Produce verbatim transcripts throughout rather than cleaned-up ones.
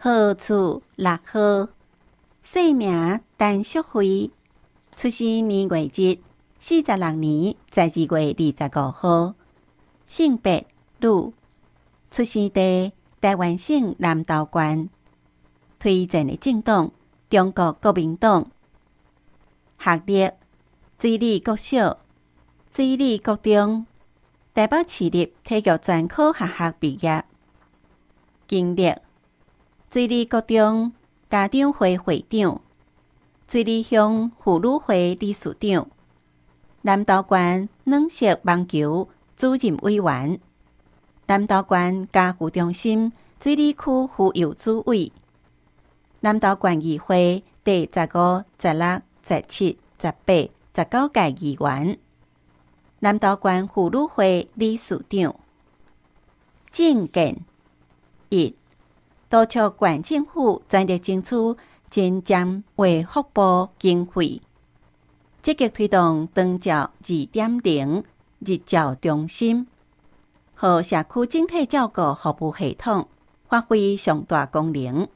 号厝六号，姓名陈淑慧，出生年月日四十六年十二月二十五號，性別女，出生地台灣省南投縣，推薦的政黨中國國民黨，學歷水利國小、水利國中、台北市立體育專科學校畢業，經歷水利國中家長會會長、水利鄉婦女會理事長、南投縣軟式網球主任委員、南投縣家扶中心水利區婦幼主委、南投縣議會第十五、十六、十七、十八、十九屆議員，南投縣婦女會理事長。政見一，督促縣政府全力爭取增減衛福部經費，積極推動長照二點零日照中心，和社區整體照顧服務系統發揮上大功能。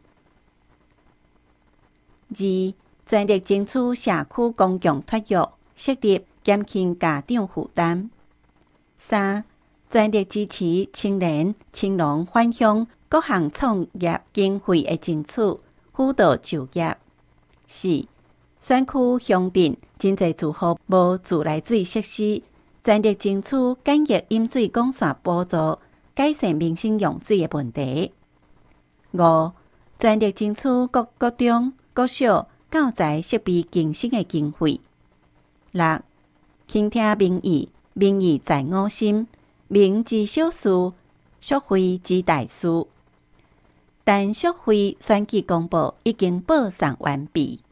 二、全力爭取社區公共托育設立，減輕家長負擔。三、全力支持青年、青農返鄉各項創業經費的爭取，輔導就業。四、選區鄉鎮真濟住戶無自來水設施，全力爭取簡易飲水管線補助，改善民生用水的問題。五、全力爭取各國中、國小教材設備更新的經費。六、傾聽民意，民意在我心，民之小事，淑慧之大事。陳淑慧選舉公報已經報送完畢。